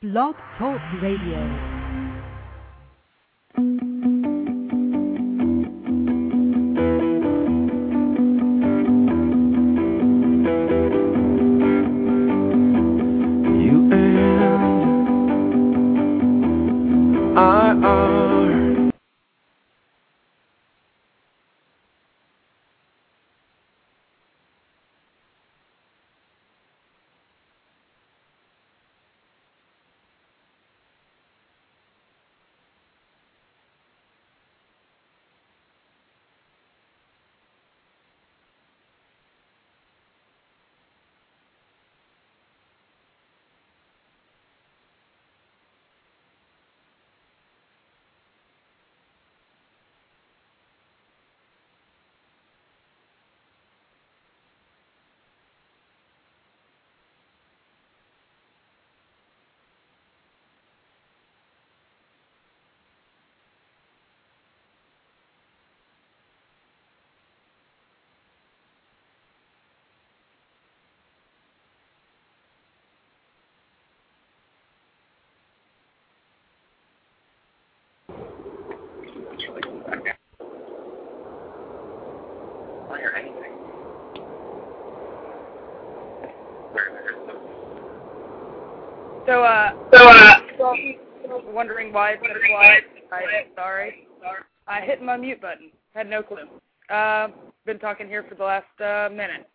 Blog Talk Radio. So, wondering why it's so quiet. Sorry. I hit my mute button. Had no clue. Been talking here for the last minute.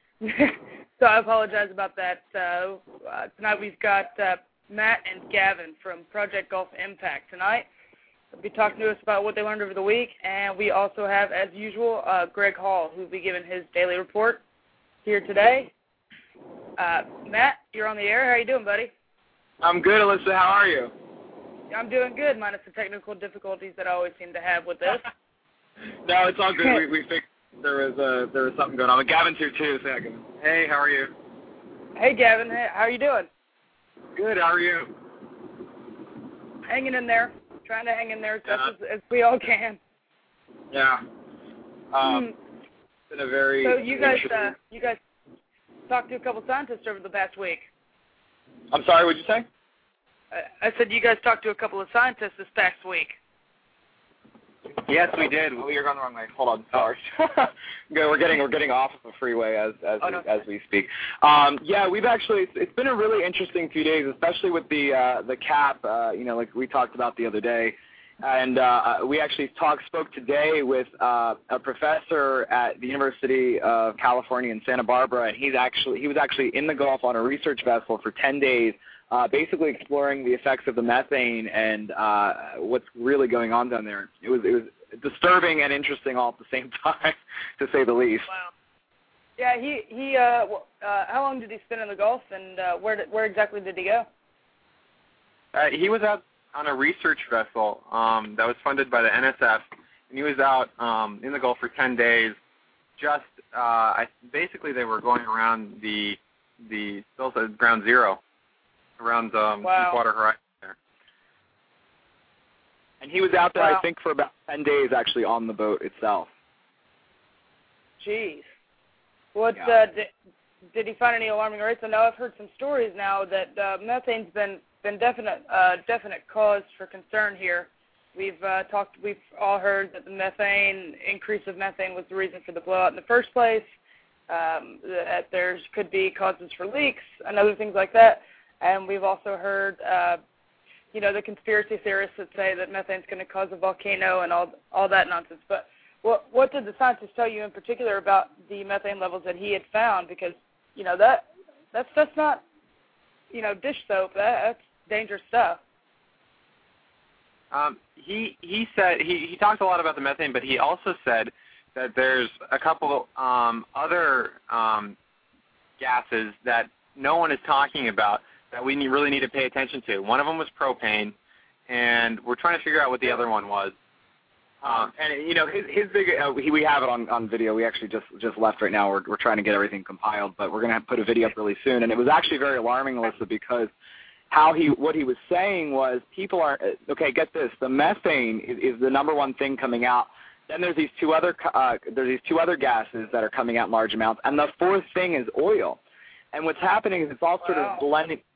So I apologize about that. Tonight we've got Matt and Gavin from Project Golf Impact tonight. They'll be talking to us about what they learned over the week, and we also have, as usual, Greg Hall, who will be giving his daily report here today. Matt, you're on the air. How are you doing, buddy? I'm good, Alyssa. How are you? I'm doing good, minus the technical difficulties that I always seem to have with this. No, it's all good. We fixed there was something going on. But Gavin's here too, so I can. Hey, how are you? Hey, Gavin. Hey, how are you doing? Good. How are you? Hanging in there. Trying to hang in there as best as we all can. Yeah. It's been a very. So you guys talked to a couple scientists over the past week. I'm sorry, what'd you say? I said you guys talked to a couple of scientists this past week. Yes, we did. Well, you're going the wrong way. Hold on, sorry. We're getting off of the freeway as we speak. Yeah, we've actually. It's been a really interesting few days, especially with the cap. Like we talked about the other day, and we actually spoke today with a professor at the University of California in Santa Barbara, and he was actually in the Gulf on a research vessel for 10 days. Basically exploring the effects of the methane and what's really going on down there. It was disturbing and interesting all at the same time, to say the least. Wow. Yeah, how long did he spend in the Gulf, and where exactly did he go? He was out on a research vessel that was funded by the NSF, and he was out in the Gulf for 10 days. Basically, they were going around the ground zero. Around Deepwater Horizon there. And he was out there, I think, for about 10 days, actually, on the boat itself. Jeez. Did he find any alarming rates? I know I've heard some stories now that methane's been definite cause for concern here. We've all heard that the increase of methane was the reason for the blowout in the first place, that there could be causes for leaks and other things like that. And we've also heard, the conspiracy theorists that say that methane's going to cause a volcano and all that nonsense. But what did the scientists tell you in particular about the methane levels that he had found? Because, that's not, dish soap. That's dangerous stuff. He said he talked a lot about the methane, but he also said that there's a couple other gases that no one is talking about that we really need to pay attention to. One of them was propane, and we're trying to figure out what the other one was. His big we have it on video. We actually just left right now. We're trying to get everything compiled, but we're going to put a video up really soon. And it was actually very alarming, Alyssa, because what he was saying was people are get this. The methane is the number one thing coming out. Then there's these two other gases that are coming out in large amounts, and the fourth thing is oil. And what's happening is it's all sort of blending.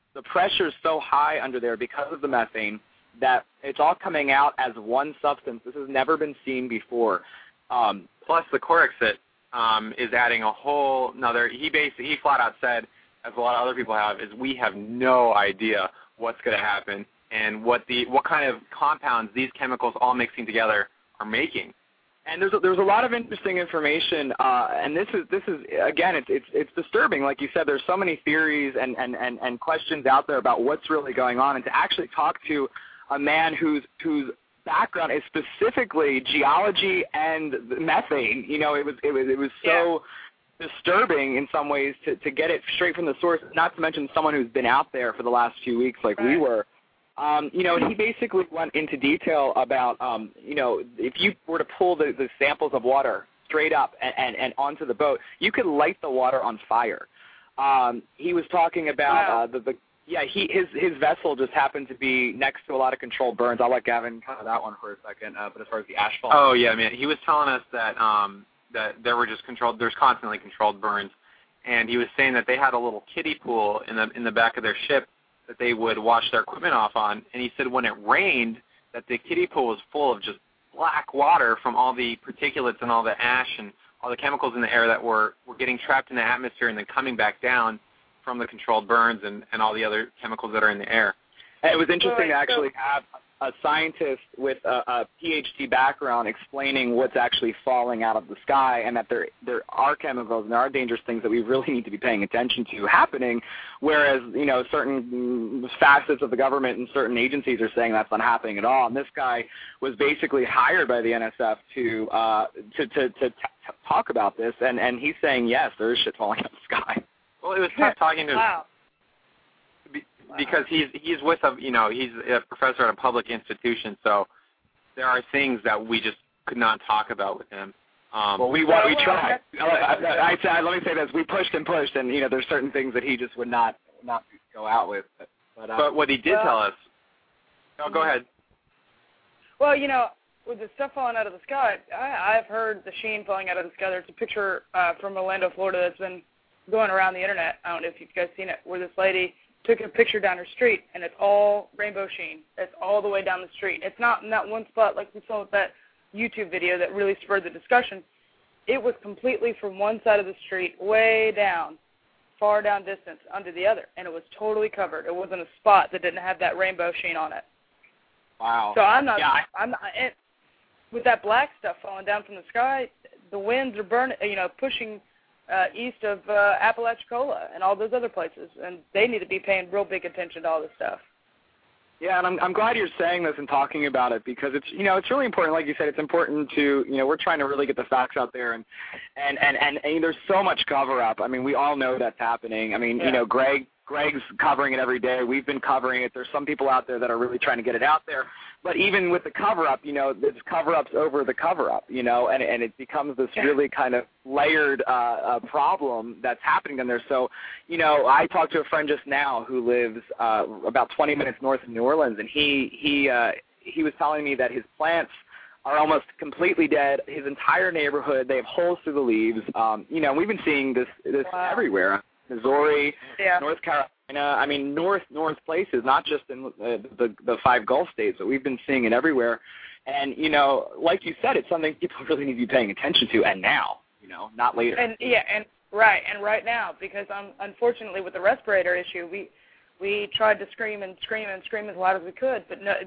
the pressure is so high under there because of the methane that it's all coming out as one substance. This has never been seen before. Plus, the Corexit is adding a whole another. He flat out said, as a lot of other people have, is we have no idea what's going to happen and what kind of compounds these chemicals all mixing together are making. And there's a lot of interesting information, and this is again, it's disturbing. Like you said, there's so many theories and questions out there about what's really going on, and to actually talk to a man whose background is specifically geology and methane, it was so disturbing in some ways to get it straight from the source. Not to mention someone who's been out there for the last few weeks, like we were. He basically went into detail about, if you were to pull the samples of water straight up and onto the boat, you could light the water on fire. He was talking about his vessel just happened to be next to a lot of controlled burns. I'll let Gavin cover that one for a second. But as far as the asphalt, oh yeah, man, he was telling us that that there's constantly controlled burns, and he was saying that they had a little kiddie pool in the back of their ship that they would wash their equipment off on, and he said when it rained that the kiddie pool was full of just black water from all the particulates and all the ash and all the chemicals in the air that were getting trapped in the atmosphere and then coming back down from the controlled burns and all the other chemicals that are in the air. And it was interesting to actually have a scientist with a PhD background explaining what's actually falling out of the sky, and that there are chemicals and there are dangerous things that we really need to be paying attention to happening, whereas certain facets of the government and certain agencies are saying that's not happening at all. And this guy was basically hired by the NSF to talk about this, and he's saying yes, there is shit falling out of the sky. Well, it was tough talking to because he's with he's a professor at a public institution, so there are things that we just could not talk about with him. Well, we tried. Let me say this: we pushed, and there's certain things that he just would not go out with. But what he did tell us. No, go ahead. Well, with the stuff falling out of the sky, I've heard the sheen falling out of the sky. There's a picture from Orlando, Florida, that's been going around the internet. I don't know if you guys seen it, where this lady took a picture down her street, and it's all rainbow sheen. It's all the way down the street. It's not in that one spot like we saw with that YouTube video that really spurred the discussion. It was completely from one side of the street, way down, far down distance, under the other, and it was totally covered. It wasn't a spot that didn't have that rainbow sheen on it. Wow. So I'm not with that black stuff falling down from the sky, the winds are burning, pushing east of Apalachicola and all those other places, and they need to be paying real big attention to all this stuff. Yeah, and I'm glad you're saying this and talking about it, because it's it's really important. Like you said, it's important to we're trying to really get the facts out there, and there's so much cover up. I mean, we all know that's happening. I mean, Greg's covering it every day. We've been covering it. There's some people out there that are really trying to get it out there. But even with the cover-up, there's cover-ups over the cover-up, and it becomes this really kind of layered problem that's happening in there. So, I talked to a friend just now who lives about 20 minutes north of New Orleans, and he was telling me that his plants are almost completely dead. His entire neighborhood, they have holes through the leaves. We've been seeing this everywhere. Missouri, North Carolina. I mean, north places, not just in the 5 Gulf states, but we've been seeing it everywhere. And like you said, it's something people really need to be paying attention to, and now, not later. And right now, because unfortunately with the respirator issue, we tried to scream and scream and scream as loud as we could, but no,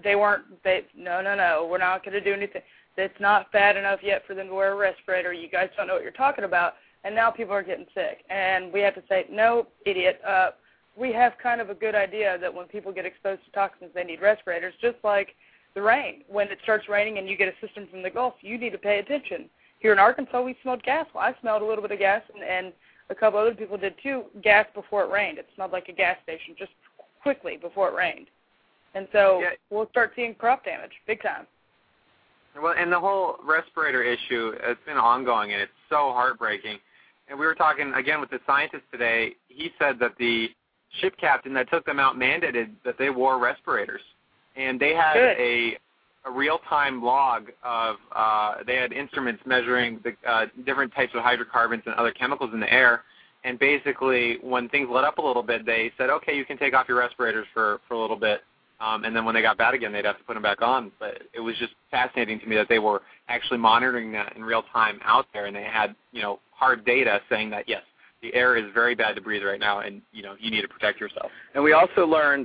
we're not going to do anything. It's not bad enough yet for them to wear a respirator. You guys don't know what you're talking about. And now people are getting sick. And we have to say, no, idiot. We have kind of a good idea that when people get exposed to toxins, they need respirators, just like the rain. When it starts raining and you get a system from the Gulf, you need to pay attention. Here in Arkansas, we smelled gas. Well, I smelled a little bit of gas, and a couple other people did too, gas before it rained. It smelled like a gas station just quickly before it rained. And so we'll start seeing crop damage big time. Well, and the whole respirator issue, it's been ongoing, and it's so heartbreaking. And we were talking, again, with the scientist today. He said that the ship captain that took them out mandated that they wore respirators. And they had a real-time log of, they had instruments measuring the different types of hydrocarbons and other chemicals in the air. And basically, when things let up a little bit, they said, okay, you can take off your respirators for a little bit. And then when they got bad again, they'd have to put them back on. But it was just fascinating to me that they were actually monitoring that in real time out there, and they had, hard data saying that, yes, the air is very bad to breathe right now, and, you need to protect yourself. And we also learned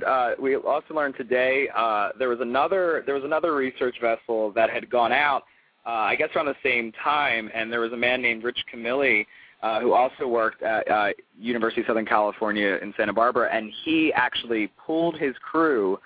today there was another research vessel that had gone out, I guess around the same time, and there was a man named Rich Camilli who also worked at University of Southern California in Santa Barbara, and he actually pulled his crew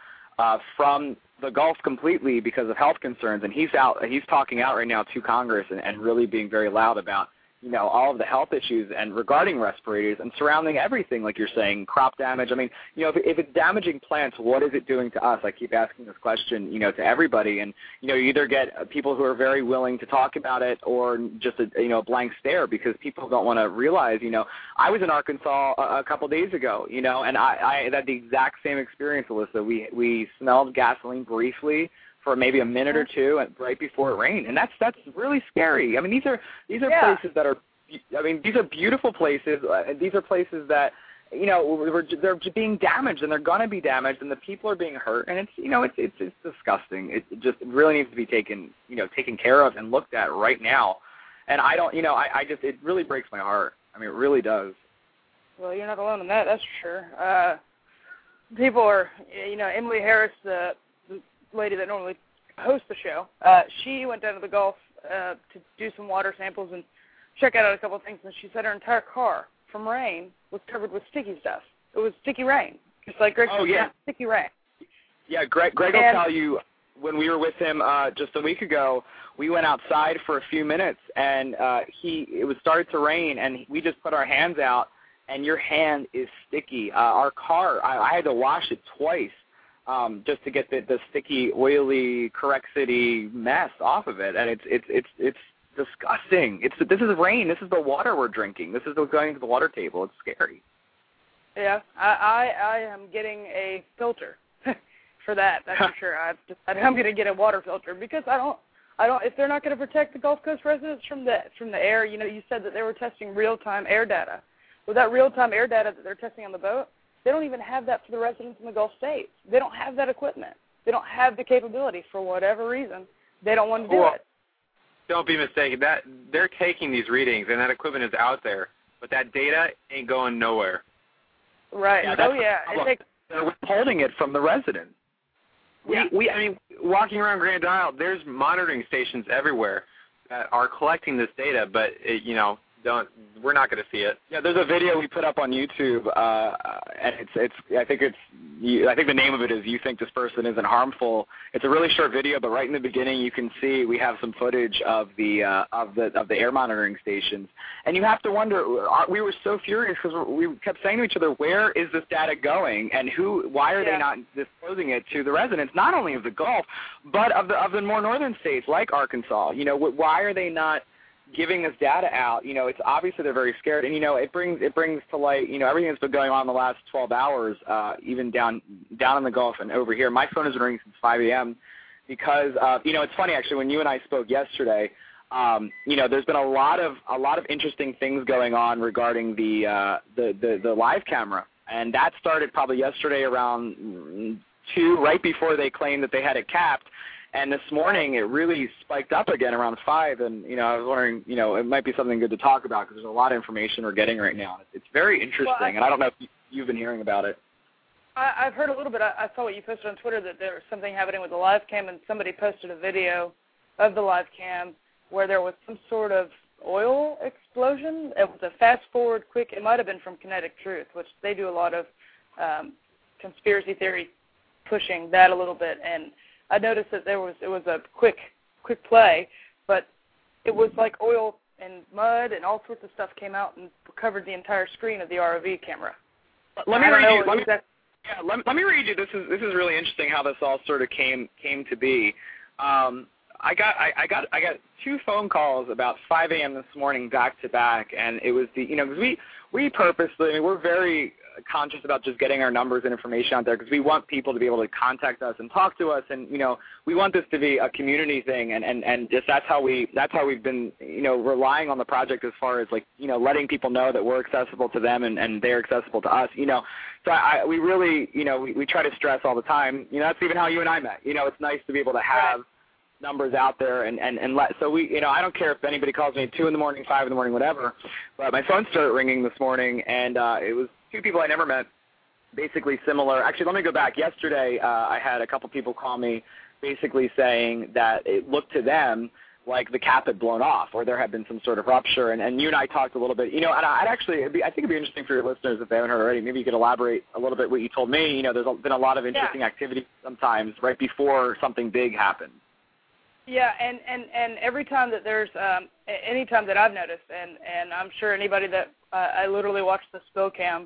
from the Gulf completely because of health concerns, and he's talking out right now to Congress and really being very loud about all of the health issues and regarding respirators and surrounding everything, like you're saying, crop damage. I mean, if it's damaging plants, what is it doing to us? I keep asking this question, to everybody, and you either get people who are very willing to talk about it or just a blank stare because people don't want to realize. I was in Arkansas a couple days ago, and I had the exact same experience, Alyssa. We smelled gasoline briefly for maybe a minute or two right before it rained, and that's really scary. I mean, these are places that are, these are beautiful places. These are places that, they're being damaged, and they're going to be damaged, and the people are being hurt, and it's disgusting. It just really needs to be taken care of and looked at right now. And I don't, it really breaks my heart. I mean, it really does. Well, you're not alone in that. That's for sure. People are, Emily Harris, the lady that normally hosts the show, she went down to the Gulf to do some water samples and check out a couple of things, and she said her entire car from rain was covered with sticky stuff. It was sticky rain, just like Greg said, sticky rain. Yeah, Greg will tell you, when we were with him just a week ago, we went outside for a few minutes, and it was started to rain, and we just put our hands out, and your hand is sticky. Our car, I had to wash it twice. Just to get the sticky, oily Correct City mess off of it, and it's disgusting. This is rain. This is the water we're drinking. This is going to the water table. It's scary. Yeah, I am getting a filter for that. That's for sure. I'm going to get a water filter because I don't. If they're not going to protect the Gulf Coast residents from the air, you said that they were testing real-time air data. With that real-time air data that they're testing on the boat, they don't even have that for the residents in the Gulf states. They don't have that equipment. They don't have the capability for whatever reason. They don't want to do it. Don't be mistaken. That they're taking these readings, and that equipment is out there, but that data ain't going nowhere. Right. Yeah, they're withholding it from the residents. Yeah. Walking around Grand Isle, there's monitoring stations everywhere that are collecting this data, but we're not going to see it. Yeah, there's a video we put up on YouTube, and I think the name of it is "You Think This Person Isn't Harmful." It's a really short video, but right in the beginning you can see we have some footage of the air monitoring stations, and you have to wonder. We were so furious because we kept saying to each other, "Where is this data going, and why are they not disclosing it to the residents, not only of the Gulf, but of the more northern states like Arkansas? Why are they not giving this data out?" It's obviously they're very scared, and it brings to light everything that's been going on in the last 12 hours, even down in the Gulf and over here. My phone has been ringing since 5 a.m. because it's funny actually when you and I spoke yesterday. There's been a lot of interesting things going on regarding the live camera, and that started probably yesterday around 2, right before they claimed that they had it capped. And this morning it really spiked up again around 5, and I was wondering, it might be something good to talk about because there's a lot of information we're getting right now. It's very interesting, and I don't know if you've been hearing about it. I've heard a little bit. I saw what you posted on Twitter that there was something happening with the live cam, and somebody posted a video of the live cam where there was some sort of oil explosion. It was a fast-forward quick. It might have been from Kinetic Truth, which they do a lot of conspiracy theory pushing that a little bit, and I noticed that it was a quick play, but it was like oil and mud and all sorts of stuff came out and covered the entire screen of the ROV camera. Let me read you. This is really interesting how this all sort of came to be. I got 2 phone calls about 5 a.m. this morning back to back, and it was because we purposely, we're very conscious about just getting our numbers and information out there because we want people to be able to contact us and talk to us, and we want this to be a community thing, and just that's how we've been relying on the project as far as letting people know that we're accessible to them and they're accessible to us. So we really we try to stress all the time. That's even how you and I met. It's nice to be able to have numbers out there and so we I don't care if anybody calls me at 2 in the morning, 5 in the morning, whatever, but my phone started ringing this morning and it was two people I never met, basically similar. Actually, let me go back. Yesterday I had a couple people call me basically saying that it looked to them like the cap had blown off or there had been some sort of rupture, and you and I talked a little bit, and I think it'd be interesting for your listeners if they haven't heard already, maybe you could elaborate a little bit what you told me. There's been a lot of interesting activity sometimes right before something big happens. Yeah, and every time that there's any time that I've noticed, and I'm sure anybody that I literally watched the spill cam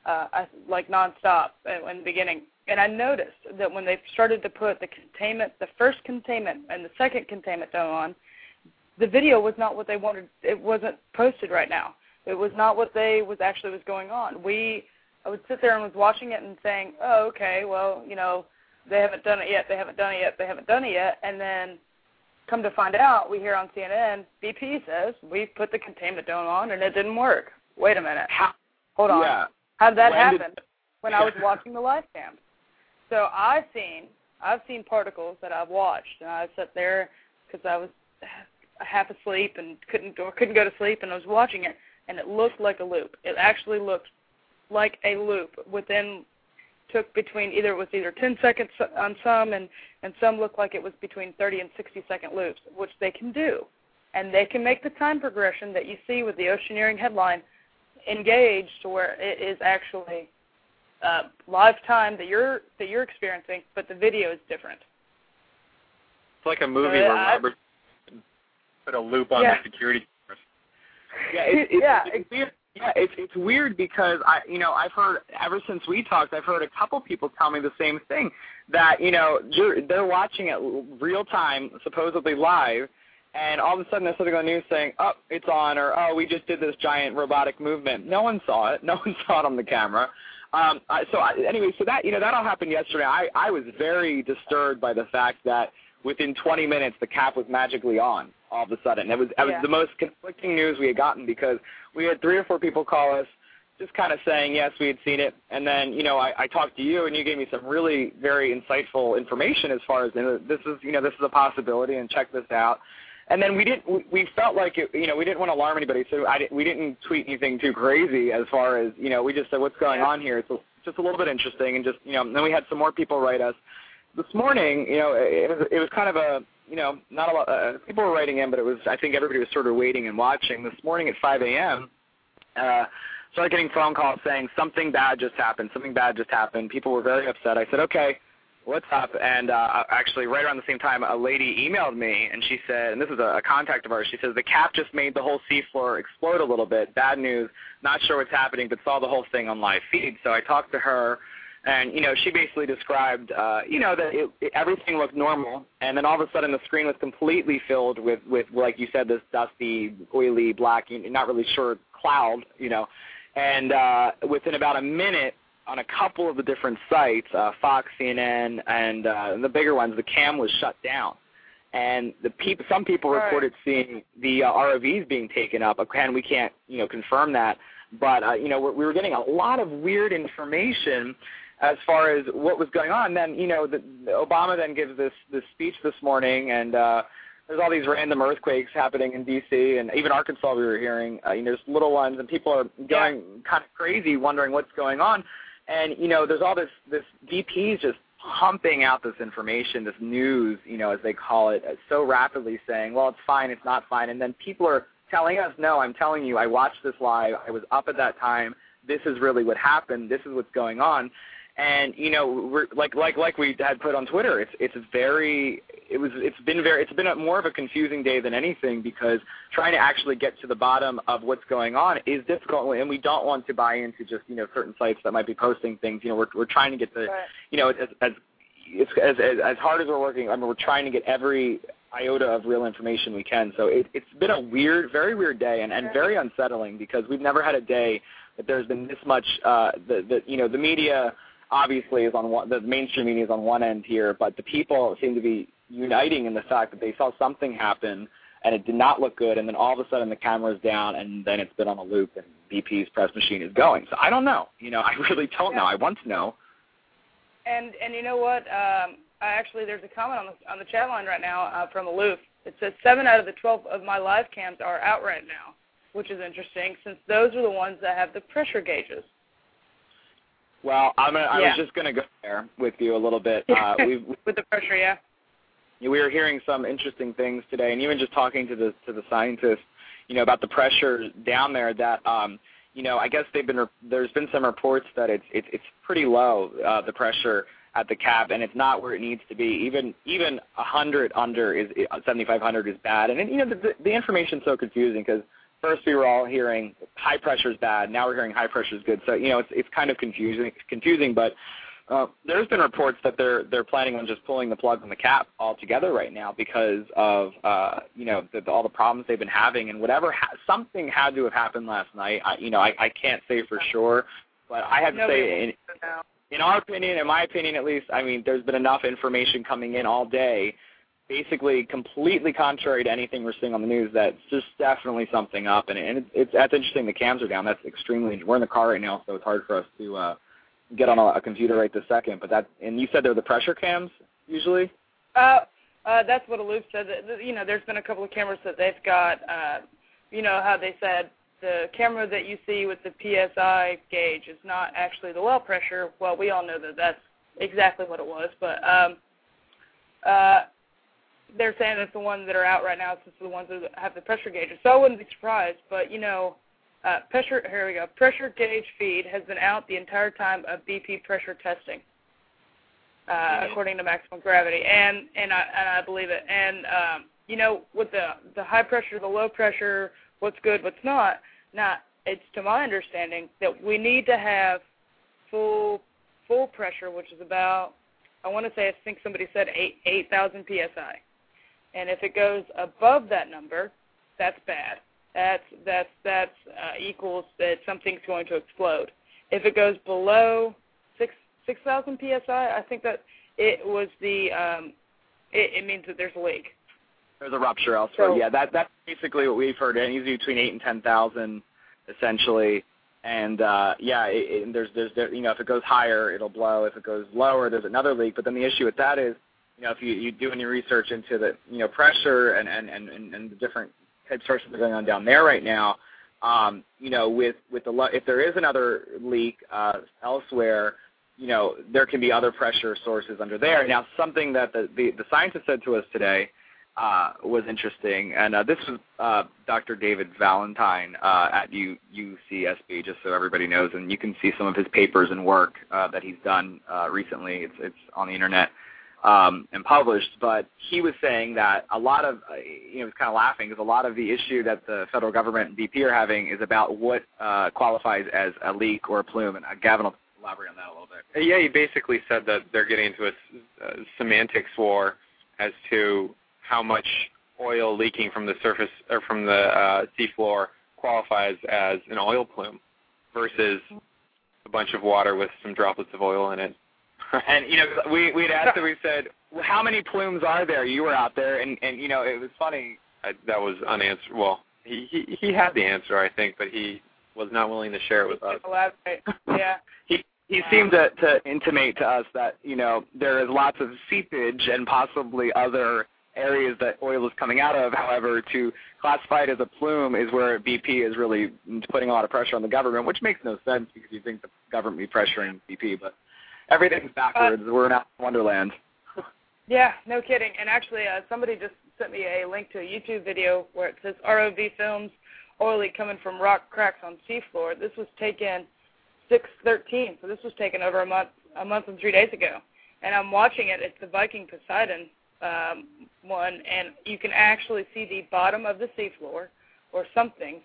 nonstop in the beginning, and I noticed that when they started to put the first containment and the second containment dome on, the video was not what they wanted. It wasn't posted right now. It was not what was going on. I would sit there and was watching it and saying, oh, okay, well, they haven't done it yet, they haven't done it yet, and then come to find out, we hear on CNN, BP says, we put the containment dome on and it didn't work. Wait a minute. Hold on. Yeah. How did that happen? When I was watching the live cam. So I've seen particles that I've watched, and I sat there because I was half asleep and couldn't go to sleep, and I was watching it, and it looked like a loop. It actually looked like a loop took between it was either 10 seconds on some, and some looked like it was between 30 and 60-second loops, which they can do. And they can make the time progression that you see with the Oceaneering headline engaged to where it is actually live time that you're experiencing, but the video is different. It's like a movie where Robert put a loop on the security cameras. It's weird. Yeah, it's weird because I've heard ever since we talked, I've heard a couple people tell me the same thing, that they're watching it real time, supposedly live, and all of a sudden there's something on the news saying, oh, it's on, or oh, we just did this giant robotic movement. No one saw it. No one saw it on the camera. Anyway, that all happened yesterday. I was very disturbed by the fact that within 20 minutes the cap was magically on all of a sudden. It was the most conflicting news we had gotten because we had 3 or 4 people call us just kind of saying, yes, we had seen it. And then, I talked to you and you gave me some really very insightful information as far as this is a possibility and check this out. And then we felt like we didn't want to alarm anybody, so we didn't tweet anything too crazy as far as, we just said what's going on here. It's just a little bit interesting, and just, then we had some more people write us. This morning, it was kind of a, not a lot, people were writing in, but I think everybody was sort of waiting and watching. This morning at 5 a.m., started getting phone calls saying something bad just happened, People were very upset. I said, okay, what's up? And actually, right around the same time, a lady emailed me, and she said, and this is a contact of ours, she says, the cap just made the whole seafloor explode a little bit. Bad news, not sure what's happening, but saw the whole thing on live feed. So I talked to her, and, she basically described, that everything looked normal, and then all of a sudden the screen was completely filled with like you said, this dusty, oily, black, not really sure, cloud, and within about a minute, on a couple of the different sites, Fox, CNN, and the bigger ones, the cam was shut down. And some people reported seeing the ROVs being taken up. Again, we can't, confirm that. But, we were getting a lot of weird information as far as what was going on. And then, Obama then gives this speech this morning, and there's all these random earthquakes happening in D.C. and even Arkansas we were hearing. There's little ones, and people are going kind of crazy wondering what's going on. And, there's all this DP's just pumping out this information, this news, as they call it, so rapidly saying, well, it's fine, it's not fine. And then people are telling us, no, I'm telling you, I watched this live. I was up at that time. This is really what happened. This is what's going on. And, we're like we had put on Twitter, it's been more of a confusing day than anything, because trying to actually get to the bottom of what's going on is difficult, and we don't want to buy into just, certain sites that might be posting things. We're trying to get the, as hard as we're working, we're trying to get every iota of real information we can. So it's been a very weird day and very unsettling, because we've never had a day that there's been this much. The media obviously is on the mainstream media is on one end here, but the people seem to be uniting in the fact that they saw something happen and it did not look good, and then all of a sudden the camera's down, and then it's been on a loop, and BP's press machine is going. So I don't know. I really don't know. I want to know. And you know what? There's a comment on the chat line right now from Aloof. It says 7 out of the 12 of my live cams are out right now, which is interesting since those are the ones that have the pressure gauges. Well, I was just going to go there with you a little bit. With the pressure, yeah. We were hearing some interesting things today, and even just talking to the scientists, about the pressure down there. That I guess there's been some reports that it's pretty low, the pressure at the cap, and it's not where it needs to be. Even 100 under is 7,500 is bad, and the information's so confusing because first we were all hearing high pressure is bad, now we're hearing high pressure is good. So it's kind of confusing, but. There's been reports that they're planning on just pulling the plug on the cap altogether right now because of all the problems they've been having, and something had to have happened last night. I can't say for sure, but I have to say in my opinion at least, there's been enough information coming in all day, basically completely contrary to anything we're seeing on the news, that's just definitely something up, and that's interesting. The cams are down. That's extremely. We're in the car right now, so it's hard for us to. Get on a computer right this second, and you said they're the pressure cams usually? That's what Aloof said. There's been a couple of cameras that they've got. How they said the camera that you see with the PSI gauge is not actually the well pressure. Well, we all know that that's exactly what it was, but they're saying that the ones that are out right now, since the ones that have the pressure gauges. So I wouldn't be surprised, but Pressure gauge feed has been out the entire time of BP pressure testing, according to Maximum Gravity, and I believe it. And with the high pressure, the low pressure, what's good, what's not. Now, it's to my understanding that we need to have full pressure, which is about, I think somebody said 8,000 psi, and if it goes above that number, that's bad. That's equals that something's going to explode. If it goes below 6,000 psi, I think that it was it means that there's a leak. There's a rupture elsewhere. So, yeah, that's basically what we've heard. It's between 8,000 and 10,000, essentially. And there's if it goes higher, it'll blow. If it goes lower, there's another leak. But then the issue with that is, if you do any research into the pressure and the different type sources that are going on down there right now, if there is another leak elsewhere, there can be other pressure sources under there. Now, something that the scientist said to us today was interesting, and this was Dr. David Valentine at UCSB, just so everybody knows, and you can see some of his papers and work that he's done recently. It's on the internet. And published, but he was saying that a lot of, he was kind of laughing because a lot of the issue that the federal government and BP are having is about what qualifies as a leak or a plume, and Gavin will elaborate on that a little bit. Yeah, he basically said that they're getting into a semantics war as to how much oil leaking from the surface or from the seafloor qualifies as an oil plume versus a bunch of water with some droplets of oil in it. And, we'd asked him, we said, well, how many plumes are there? You were out there, and it was funny. That was unanswered. Well, he had the answer, I think, but he was not willing to share it with us. Yeah. He seemed to intimate to us that, there is lots of seepage and possibly other areas that oil is coming out of. However, to classify it as a plume is where BP is really putting a lot of pressure on the government, which makes no sense because you think the government would be pressuring BP, but everything's backwards. We're in Wonderland. Yeah, no kidding. And actually, somebody just sent me a link to a YouTube video where it says ROV films oil leak coming from rock cracks on seafloor. This was taken 6/13, so this was taken over a month and 3 days ago. And I'm watching it. It's the Viking Poseidon one, and you can actually see the bottom of the seafloor or something,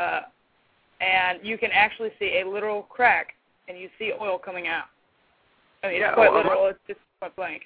and you can actually see a literal crack, and you see oil coming out. I mean, it's quite literal. It's just quite blank.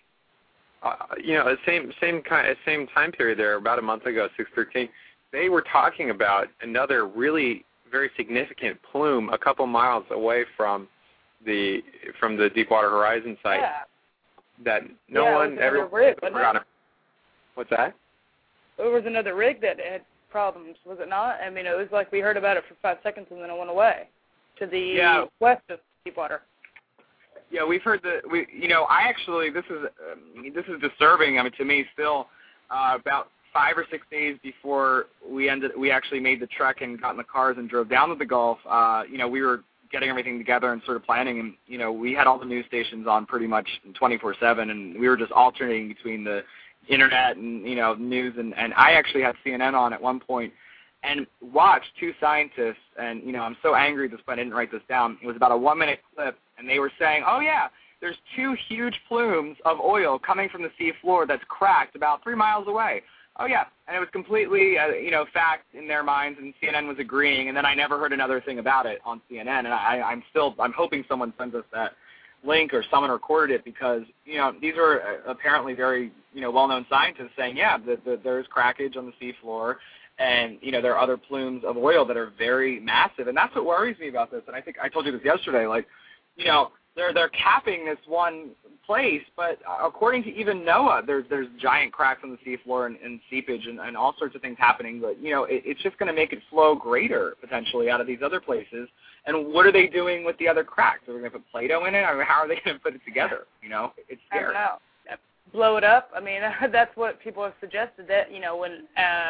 Same time period there, about a month ago, 6/13, they were talking about another really very significant plume a couple miles away from the Deepwater Horizon site that everyone forgot about. What's that? There was another rig that had problems, was it not? I mean, it was like we heard about it for 5 seconds and then it went away to the west of Deepwater. Yeah, we've heard I actually, this is disturbing. I mean, to me, still, about 5 or 6 days before we actually made the trek and got in the cars and drove down to the Gulf. We were getting everything together and sort of planning, and we had all the news stations on pretty much 24/7, and we were just alternating between the internet and news, and I actually had CNN on at one point and watched 2 scientists, and I'm so angry at this point I didn't write this down. It was about a 1-minute clip, and they were saying, oh yeah, there's 2 huge plumes of oil coming from the sea floor that's cracked about 3 miles away. Oh yeah, and it was completely fact in their minds, and CNN was agreeing, and then I never heard another thing about it on CNN, and I'm hoping someone sends us that link or someone recorded it, because these are apparently very well-known scientists saying that there's crackage on the seafloor, and there are other plumes of oil that are very massive, and that's what worries me about this. And I think I told you this yesterday, they're capping this one place, but according to even NOAA, there's giant cracks on the seafloor and seepage and all sorts of things happening. But it's just going to make it flow greater potentially out of these other places. And what are they doing with the other cracks? Are they going to put Play-Doh in it? I mean, how are they going to put it together? It's scary. I don't know. Blow it up. I mean, that's what people have suggested. That when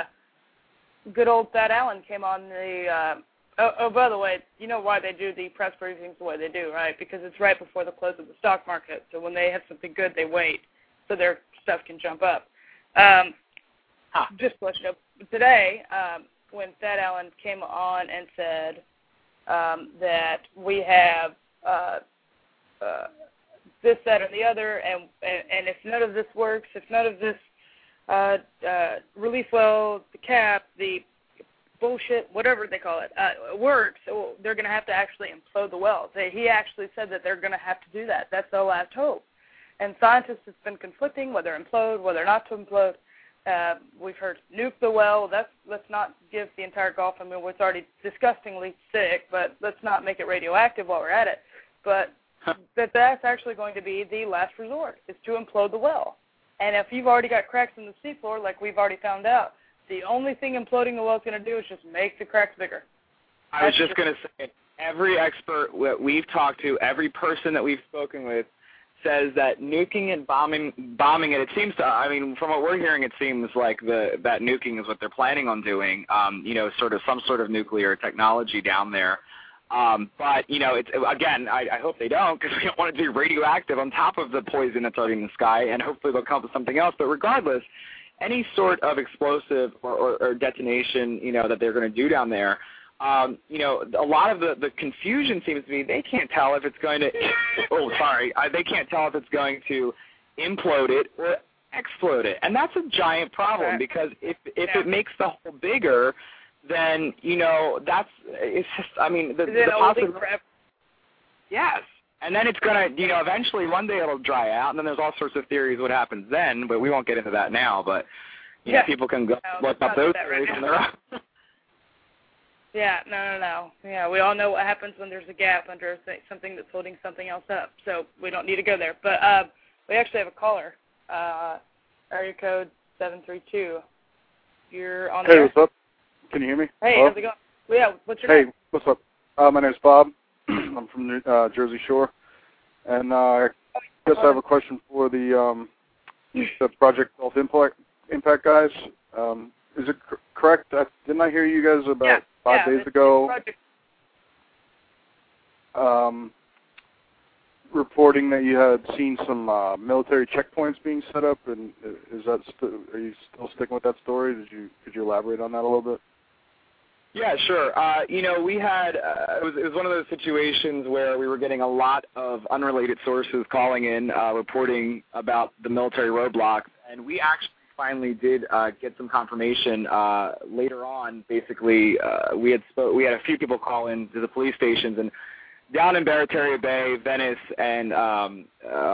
good old Thad Allen came on the. By the way, you know why they do the press briefings the way they do, right? Because it's right before the close of the stock market. So when they have something good, they wait so their stuff can jump up. Just to let you know, today, when Thad Allen came on and said that we have this, that, or the other, and if none of this works, if none of this relief well, the cap, the bullshit, whatever they call it, works, so they're going to have to actually implode the wells. He actually said that they're going to have to do that. That's the last hope. And scientists have been conflicting whether implode, whether not to implode. We've heard nuke the well. Let's not give the entire Gulf. I mean, it's already disgustingly sick, but let's not make it radioactive while we're at it. But that's actually going to be the last resort, is to implode the well. And if you've already got cracks in the seafloor, like we've already found out, the only thing imploding the well is going to do is just make the cracks bigger. I was just going to say, every expert that we've talked to, every person that we've spoken with, says that nuking and bombing it, it seems to, I mean, from what we're hearing, it seems like that nuking is what they're planning on doing, sort of some sort of nuclear technology down there. But, it's, again, I hope they don't, because we don't want it to be radioactive on top of the poison that's already in the sky, and hopefully they'll come up with something else. But regardless, any sort of explosive or detonation, that they're going to do down there, a lot of the confusion seems to be they can't tell if it's going to, they can't tell if it's going to implode it or explode it. And that's a giant problem, because if it makes the hole bigger, then, it's just, I mean, the possibility. Yes. And then it's going to, eventually one day it'll dry out, and then there's all sorts of theories what happens then, but we won't get into that now. But, people can go look up those theories on their own. Yeah, no. Yeah, we all know what happens when there's a gap under something that's holding something else up, so we don't need to go there. But we actually have a caller, area code 732. You're on there. Hey, what's up? Can you hear me? Hey, Hello? how's it going? Well, yeah, what's your name? Hey, what's up? My name's Bob. I'm from Jersey Shore, and I guess I have a question for the Project Gulf Impact guys. Is it correct? Didn't I hear you guys about 5 days ago reporting that you had seen some military checkpoints being set up? And is that are you still sticking with that story? Could you elaborate on that a little bit? Yeah, sure. We had it was one of those situations where we were getting a lot of unrelated sources calling in, reporting about the military roadblock, and we actually finally did get some confirmation later on. Basically, we had a few people call in to the police stations, and down in Barataria Bay, Venice, and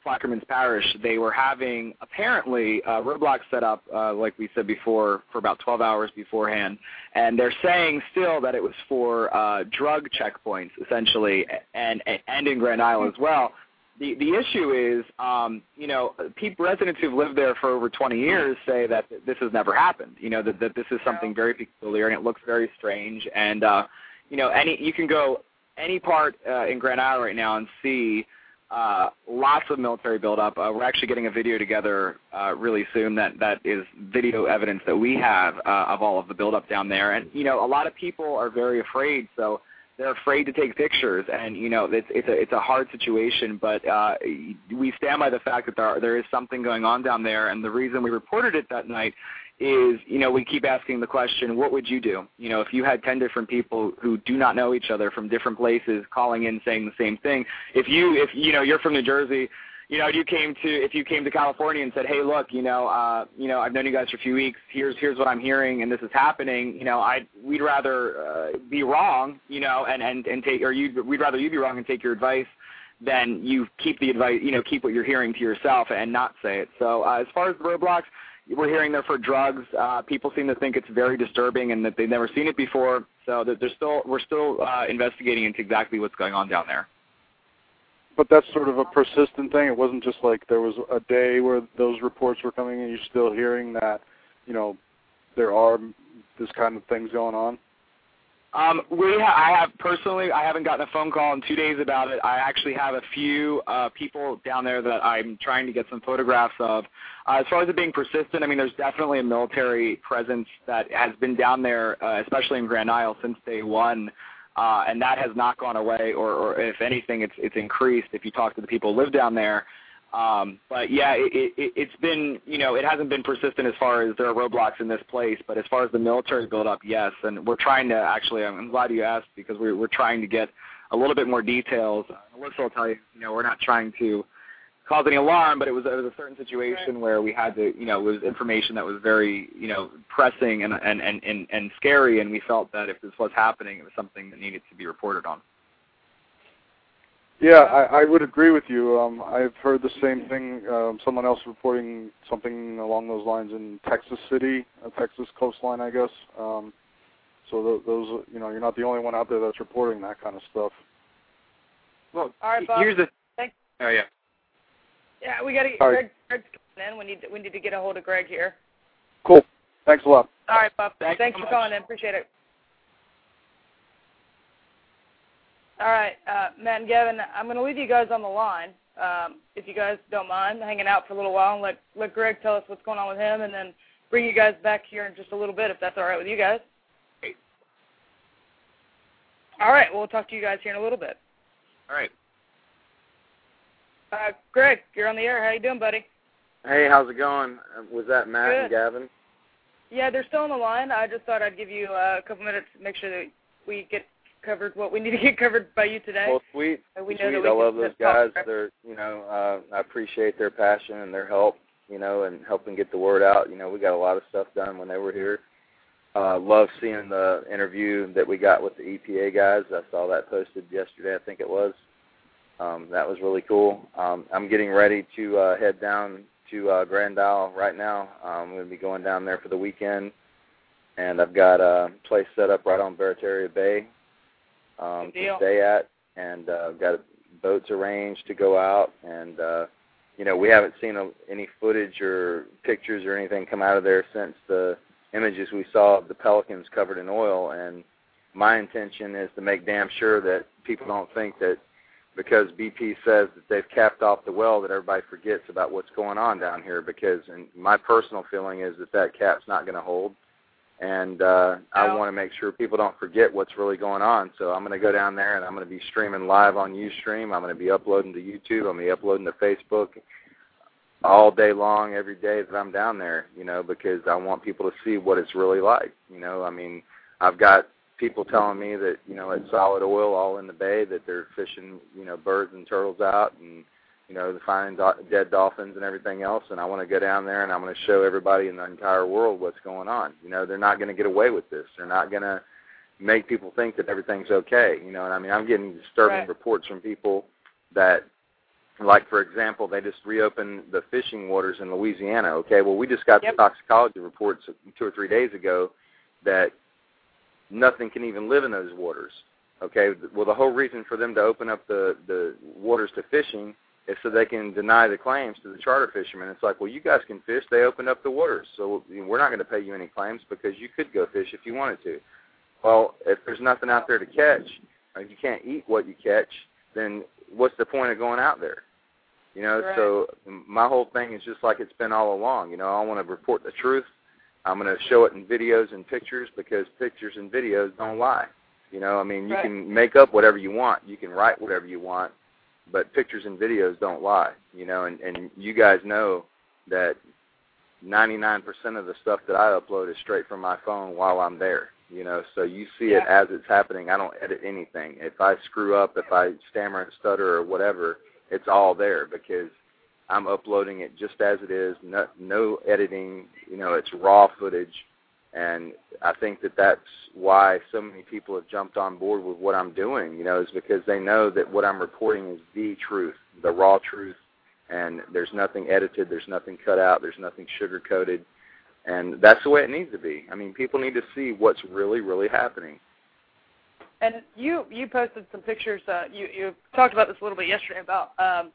Plaquemines Parish, they were having apparently roadblocks set up, like we said before, for about 12 hours beforehand, and they're saying still that it was for drug checkpoints, essentially, and in Grand Isle as well. The issue is, residents who've lived there for over 20 years say that this has never happened. That this is something very peculiar, and it looks very strange. And you can go any part in Grand Isle right now and see lots of military buildup. We're actually getting a video together really soon that is video evidence that we have of all of the buildup down there. And a lot of people are very afraid, so they're afraid to take pictures, and it's a hard situation. But we stand by the fact that there is something going on down there, and the reason we reported it that night is we keep asking the question, what would you do? If you had 10 different people who do not know each other from different places calling in saying the same thing. If you're from New Jersey, if you came to California and said, hey, look, I've known you guys for a few weeks. Here's what I'm hearing, and this is happening. We'd rather be wrong, we'd rather you be wrong and take your advice than you keep the advice, keep what you're hearing to yourself and not say it. So as far as the roadblocks, we're hearing they're for drugs. People seem to think it's very disturbing and that they've never seen it before. So that we're still investigating into exactly what's going on down there. But that's sort of a persistent thing. It wasn't just like there was a day where those reports were coming in. You're still hearing that, there are this kind of things going on. I haven't gotten a phone call in 2 days about it. I actually have a few people down there that I'm trying to get some photographs of. As far as it being persistent, there's definitely a military presence that has been down there, especially in Grand Isle, since day one. And that has not gone away, or if anything, it's increased if you talk to the people who live down there. But yeah, it's been, it hasn't been persistent as far as there are roadblocks in this place, but as far as the military buildup, yes. And we're trying to I'm glad you asked, because we're trying to get a little bit more details. Alyssa will tell you, we're not trying to cause any alarm, but it was a certain situation where we had to, it was information that was very, pressing and scary, and we felt that if this was happening, it was something that needed to be reported on. Yeah, I would agree with you. I've heard the same thing. Someone else reporting something along those lines in Texas City, Texas coastline, I guess. So those, you're not the only one out there that's reporting that kind of stuff. Well, all right, Bob. Thanks. Oh yeah. Yeah, we got to get Greg's coming in. We need to get a hold of Greg here. Cool. Thanks a lot. All right, Bob. Thanks so for calling in. Appreciate it. All right, Matt and Gavin, I'm going to leave you guys on the line, if you guys don't mind, hanging out for a little while and let Greg tell us what's going on with him, and then bring you guys back here in just a little bit, if that's all right with you guys. Great. All right, we'll talk to you guys here in a little bit. All right. Greg, you're on the air. How you doing, buddy? Hey, how's it going? Was that Matt Good. and Gavin? Yeah, they're still on the line. I just thought I'd give you a couple minutes to make sure that we get covered what we need to get covered by you today. Well, sweet. I love those guys. They're, I appreciate their passion and their help, and helping get the word out. We got a lot of stuff done when they were here. Love seeing the interview that we got with the EPA guys. I saw that posted yesterday, I think it was. That was really cool. I'm getting ready to head down to Grand Isle right now. I'm going to be going down there for the weekend, and I've got a place set up right on Barataria Bay to stay at, and I've got boats arranged to go out, and we haven't seen any footage or pictures or anything come out of there since the images we saw of the pelicans covered in oil, and my intention is to make damn sure that people don't think that because BP says that they've capped off the well that everybody forgets about what's going on down here, because my personal feeling is that cap's not going to hold. And I want to make sure people don't forget what's really going on. So I'm going to go down there, and I'm going to be streaming live on Ustream. I'm going to be uploading to YouTube. I'm going to be uploading to Facebook all day long, every day that I'm down there, because I want people to see what it's really like. I've got people telling me that, it's solid oil all in the bay, that they're fishing, birds and turtles out, and they're finding dead dolphins and everything else, and I want to go down there and I'm going to show everybody in the entire world what's going on. They're not going to get away with this. They're not going to make people think that everything's okay. I'm getting disturbing reports from people that like, for example, they just reopened the fishing waters in Louisiana. Okay, well, we just got the toxicology reports 2 or 3 days ago that nothing can even live in those waters. Okay, well, the whole reason for them to open up the waters to fishing is so they can deny the claims to the charter fishermen. It's like, well, you guys can fish. They opened up the waters, so we're not going to pay you any claims because you could go fish if you wanted to. Well, if there's nothing out there to catch, or you can't eat what you catch, then what's the point of going out there? You know, right. So my whole thing is just like it's been all along. You know, I want to report the truth. I'm going to show it in videos and pictures because pictures and videos don't lie. You know, I mean, you can make up whatever you want. You can write whatever you want, but pictures and videos don't lie. You know, and you guys know that 99% of the stuff that I upload is straight from my phone while I'm there. You know, so you see it as it's happening. I don't edit anything. If I screw up, if I stammer and stutter or whatever, it's all there because I'm uploading it just as it is, no editing. You know, it's raw footage, and I think that that's why so many people have jumped on board with what I'm doing, you know, is because they know that what I'm reporting is the truth, the raw truth, and there's nothing edited, there's nothing cut out, there's nothing sugar-coated. And that's the way it needs to be. I mean, people need to see what's really, really happening. And you posted some pictures. You talked about this a little bit yesterday about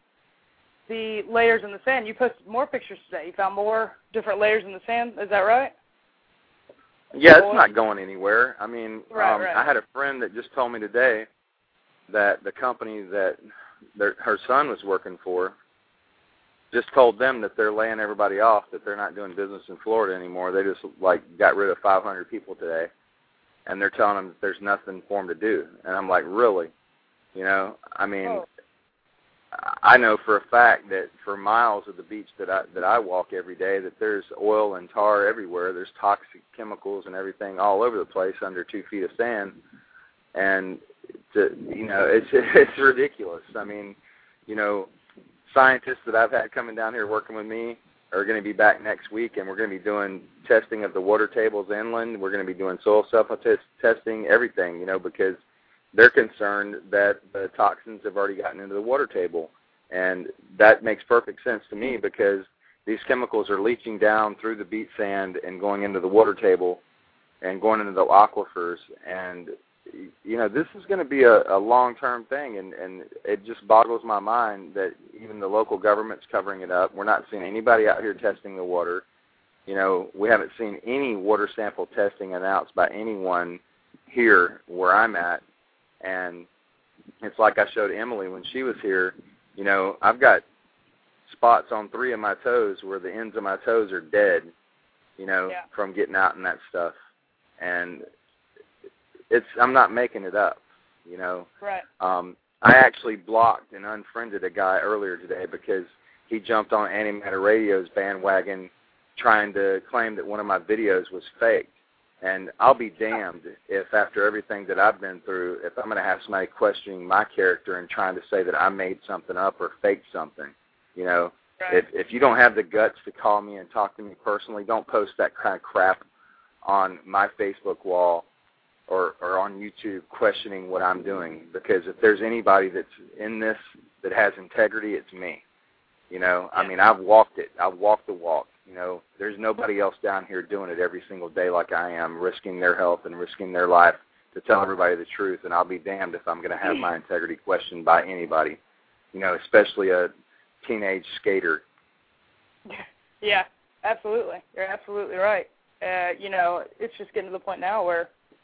the layers in the sand. You posted more pictures today. You found more different layers in the sand. Is that right? Yeah, it's not going anywhere. I mean, right. I had a friend that just told me today that the company that her son was working for just told them that they're laying everybody off, that they're not doing business in Florida anymore. They just, like, got rid of 500 people today, and they're telling them that there's nothing for them to do. And I'm like, really? You know, I mean, I know for a fact that for miles of the beach that I walk every day that there's oil and tar everywhere. There's toxic chemicals and everything all over the place under 2 feet of sand. And, you know, it's ridiculous. I mean, you know, scientists that I've had coming down here working with me are going to be back next week, and we're going to be doing testing of the water tables inland. We're going to be doing soil testing, everything, you know, because they're concerned that the toxins have already gotten into the water table. And that makes perfect sense to me because these chemicals are leaching down through the beach sand and going into the water table and going into the aquifers. And, you know, this is going to be a long-term thing, and it just boggles my mind that even the local government's covering it up. We're not seeing anybody out here testing the water. You know, we haven't seen any water sample testing announced by anyone here where I'm at. And it's like I showed Emily when she was here. You know, I've got spots on 3 of my toes where the ends of my toes are dead, you know, from getting out and that stuff. And I'm not making it up, you know. Right. I actually blocked and unfriended a guy earlier today because he jumped on Antimatter Radio's bandwagon trying to claim that one of my videos was faked. And I'll be damned if after everything that I've been through, if I'm going to have somebody questioning my character and trying to say that I made something up or faked something. You know, if you don't have the guts to call me and talk to me personally, don't post that kind of crap on my Facebook wall or on YouTube questioning what I'm doing. Because if there's anybody that's in this that has integrity, it's me. You know, I mean, I've walked it. I've walked the walk. You know, there's nobody else down here doing it every single day like I am, risking their health and risking their life to tell everybody the truth. And I'll be damned if I'm going to have my integrity questioned by anybody, you know, especially a teenage skater. Yeah, absolutely. You're absolutely right. You know, it's just getting to the point now where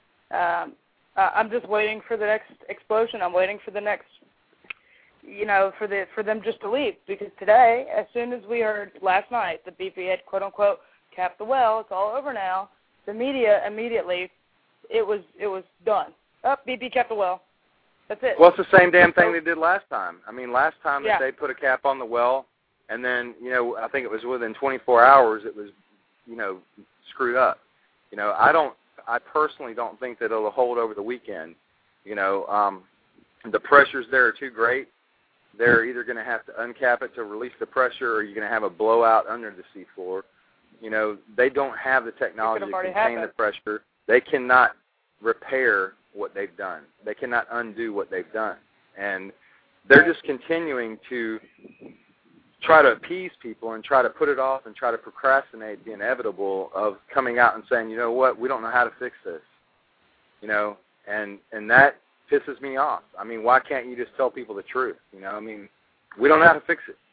I'm just waiting for the next explosion. I'm waiting for the next, you know, for them just to leave. Because today, as soon as we heard last night the BP had, quote-unquote, capped the well, it's all over now, the media immediately, it was done. BP capped the well. That's it. Well, it's the same damn thing they did last time. I mean, last time that they put a cap on the well, and then, you know, I think it was within 24 hours it was, you know, screwed up. You know, I personally don't think that it'll hold over the weekend. You know, the pressures there are too great. They're either going to have to uncap it to release the pressure, or you're going to have a blowout under the seafloor. You know, they don't have the technology to contain the pressure. They cannot repair what they've done. They cannot undo what they've done. And they're just continuing to try to appease people and try to put it off and try to procrastinate the inevitable of coming out and saying, you know what, we don't know how to fix this, you know, and that pisses me off. I mean, why can't you just tell people the truth, you know? I mean, we don't know how to fix it.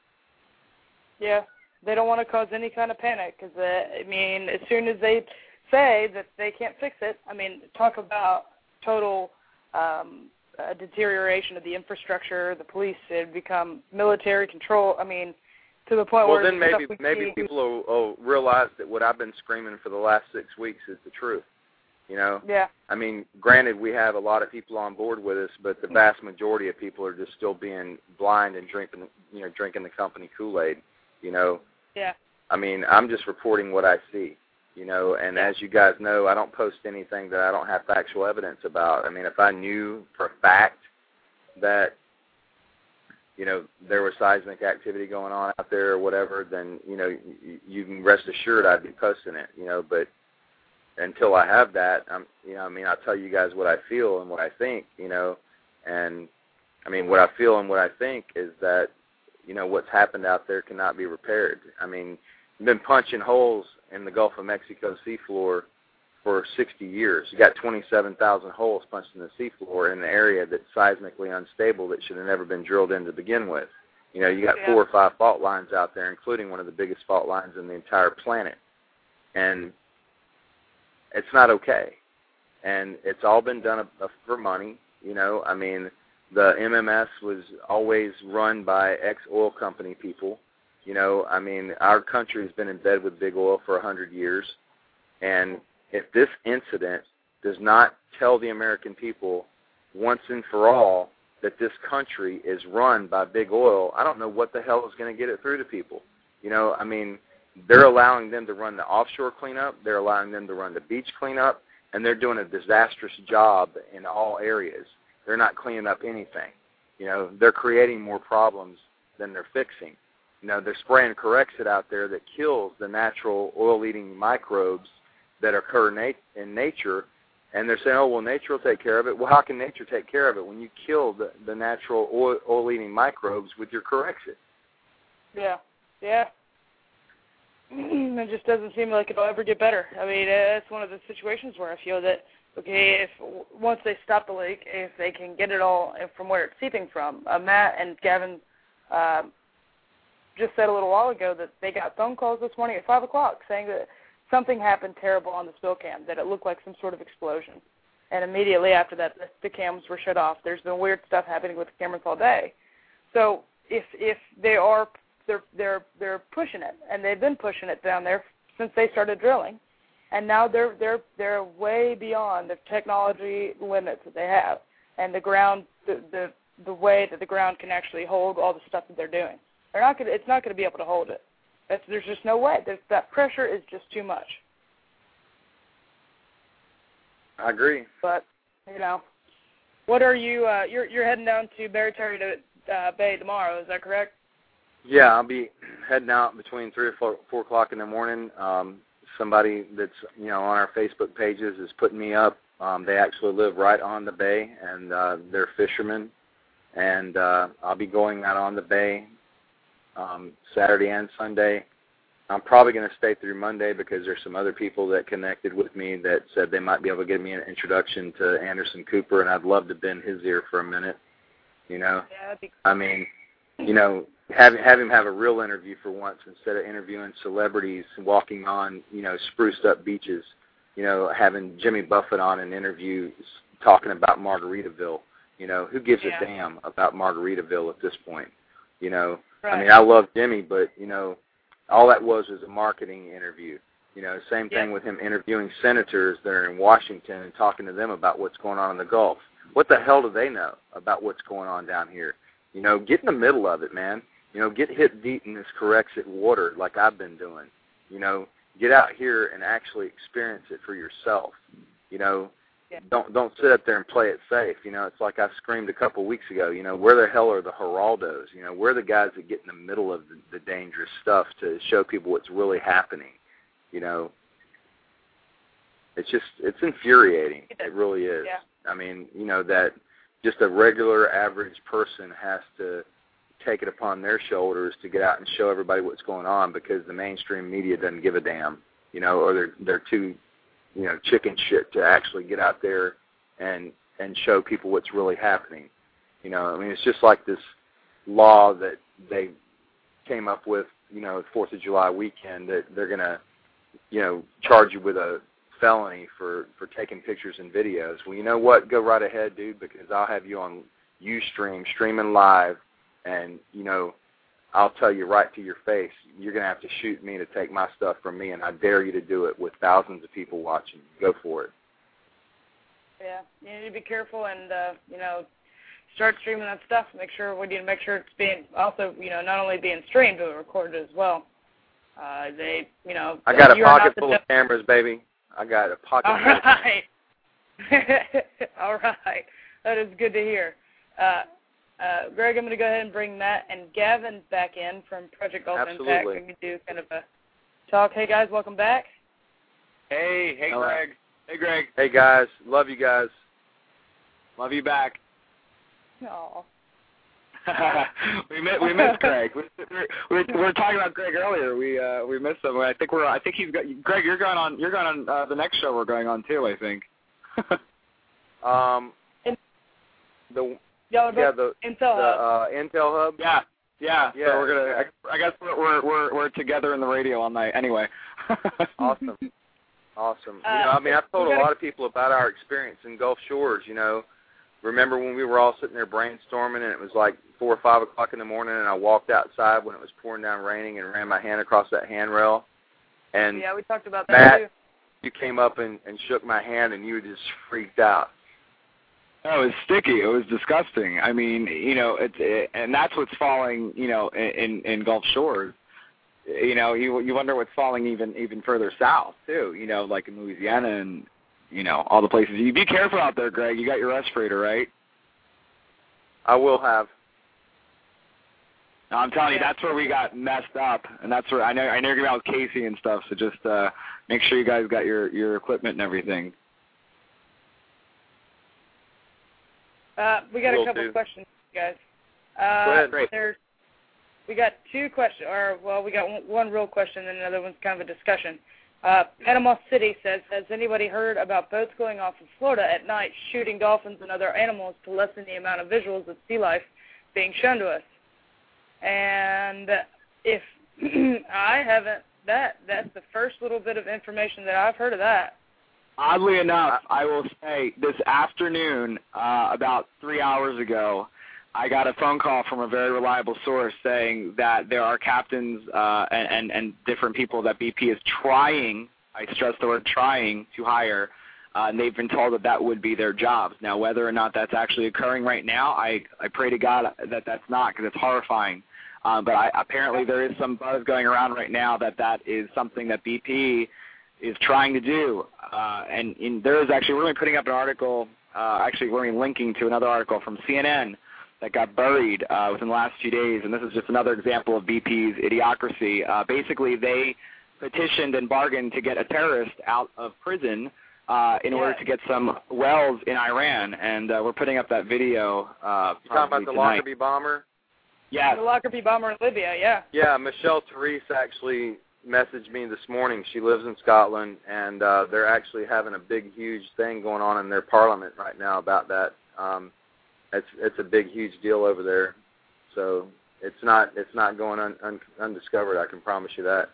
Yeah, they don't want to cause any kind of panic because, I mean, as soon as they say that they can't fix it, I mean, talk about total deterioration of the infrastructure, the police, it become military control. I mean, to the point where... Well, then maybe people will realize that what I've been screaming for the last 6 weeks is the truth, you know? Yeah. I mean, granted, we have a lot of people on board with us, but the vast majority of people are just still being blind and drinking the company Kool-Aid, you know? Yeah. I mean, I'm just reporting what I see. You know, and as you guys know, I don't post anything that I don't have factual evidence about. I mean, if I knew for a fact that, you know, there was seismic activity going on out there or whatever, then, you know, you can rest assured I'd be posting it, you know. But until I have that, you know, I mean, I'll tell you guys what I feel and what I think, you know. And, I mean, what I feel and what I think is that, you know, what's happened out there cannot be repaired. I mean, you've been punching holes in the Gulf of Mexico seafloor for 60 years. You got 27,000 holes punched in the seafloor in an area that's seismically unstable that should have never been drilled in to begin with. You know, you got 4 or 5 fault lines out there, including one of the biggest fault lines in the entire planet. And it's not okay. And it's all been done for money, you know. I mean, the MMS was always run by ex-oil company people. You know, I mean, our country has been in bed with big oil for 100 years, and if this incident does not tell the American people once and for all that this country is run by big oil, I don't know what the hell is going to get it through to people. You know, I mean, they're allowing them to run the offshore cleanup, they're allowing them to run the beach cleanup, and they're doing a disastrous job in all areas. They're not cleaning up anything. You know, they're creating more problems than they're fixing. You know, they're spraying Corexit out there that kills the natural oil-eating microbes that occur in nature, and they're saying, oh, well, nature will take care of it. Well, how can nature take care of it when you kill the natural oil-eating microbes with your Corexit? Yeah, yeah. It just doesn't seem like it'll ever get better. I mean, it's one of the situations where I feel that, okay, if once they stop the leak, if they can get it all from where it's seeping from. Matt and Gavin just said a little while ago that they got phone calls this morning at 5 o'clock saying that something happened terrible on the spill cam, that it looked like some sort of explosion. And immediately after that, the cams were shut off. There's been weird stuff happening with the cameras all day. So if they are, they're pushing it, and they've been pushing it down there since they started drilling, and now they're way beyond the technology limits that they have, and the ground, the way that the ground can actually hold all the stuff that they're doing. It's not going to be able to hold it. There's just no way. That pressure is just too much. I agree. But, you know, what are you, you're heading down to Barataria Bay tomorrow, is that correct? Yeah, I'll be heading out between 3 or 4 o'clock in the morning. Somebody that's, you know, on our Facebook pages is putting me up. They actually live right on the bay, and they're fishermen. And I'll be going out on the bay Saturday and Sunday. I'm probably going to stay through Monday because there's some other people that connected with me that said they might be able to give me an introduction to Anderson Cooper, and I'd love to bend his ear for a minute, you know. Yeah, I mean, you know, have him have a real interview for once instead of interviewing celebrities walking on, you know, spruced up beaches, you know, having Jimmy Buffett on an interview talking about Margaritaville. You know, who gives a damn about Margaritaville at this point, you know. Right. I mean, I love Jimmy, but, you know, all that was a marketing interview. You know, same thing with him interviewing senators that are in Washington and talking to them about what's going on in the Gulf. What the hell do they know about what's going on down here? You know, get in the middle of it, man. You know, get hit deep in this Corexit water like I've been doing. You know, get out here and actually experience it for yourself. You know, don't sit up there and play it safe. You know, it's like I screamed a couple weeks ago, you know, where the hell are the Geraldos? You know, where are the guys that get in the middle of the dangerous stuff to show people what's really happening? You know, it's infuriating. It really is. Yeah. I mean, you know, that just a regular average person has to take it upon their shoulders to get out and show everybody what's going on, because the mainstream media doesn't give a damn, or they're too, chicken shit to actually get out there and show people what's really happening. It's just like this law that they came up with, the 4th of July weekend, that they're going to, charge you with a felony for taking pictures and videos. Well, you know what? Go right ahead, dude, because I'll have you on Ustream, streaming live, and, I'll tell you right to your face, you're going to have to shoot me to take my stuff from me, and I dare you to do it with thousands of people watching. Go for it. Yeah, you need to be careful and, start streaming that stuff. Make sure it's being also, not only being streamed, but recorded as well. I got a pocket full of cameras, baby. I got a pocket full of cameras. All right. That is good to hear. Greg, I'm going to go ahead and bring Matt and Gavin back in from Project Golf Impact. We can do kind of a talk. Hey, guys, welcome back. Hey, Hello. Greg. Hey, Greg. Hey, guys. Love you guys. Love you back. Aw. we missed Greg. We were talking about Greg earlier. We missed him. I think he's got Greg. You're going on the next show we're going on too, I think. Intel Hub. Yeah. So we're gonna. I guess we're together in the radio all night. Anyway. Awesome. I've told a lot of people about our experience in Gulf Shores. Remember when we were all sitting there brainstorming, and it was like 4 or 5 o'clock in the morning, and I walked outside when it was pouring down raining and ran my hand across that handrail. And yeah, we talked about that Matt, too. You came up and shook my hand, and you just freaked out. Oh, it was sticky. It was disgusting. I mean, and that's what's falling, in Gulf Shores. You wonder what's falling even further south too. Like in Louisiana and all the places. You be careful out there, Greg. You got your respirator, right? I will have. No, I'm telling you, that's where we got messed up, and that's where I know you're going out with Casey and stuff. So just make sure you guys got your equipment and everything. We got a couple of questions, guys. Go ahead. Great. We got 2 questions, we got one real question and another one's kind of a discussion. Panama City says, has anybody heard about boats going off in Florida at night shooting dolphins and other animals to lessen the amount of visuals of sea life being shown to us? And if I haven't, that's the first little bit of information that I've heard of that. Oddly enough, I will say this afternoon, about 3 hours ago, I got a phone call from a very reliable source saying that there are captains and different people that BP is trying, I stress the word trying, to hire, and they've been told that would be their jobs. Now, whether or not that's actually occurring right now, I pray to God that that's not, because it's horrifying. But apparently there is some buzz going around right now that is something that BP is trying to do. And there is actually, we're going to be putting up an article, we're going to be linking to another article from CNN that got buried within the last few days, and this is just another example of BP's idiocracy. Basically, they petitioned and bargained to get a terrorist out of prison in order to get some wells in Iran, and we're putting up that video You're talking about the Lockerbie bomber? Yeah. The Lockerbie bomber in Libya, yeah. Yeah, Michelle Therese actually messaged me this morning. She lives in Scotland, and they're actually having a big, huge thing going on in their parliament right now about that. It's a big, huge deal over there. So it's not going undiscovered. I can promise you that.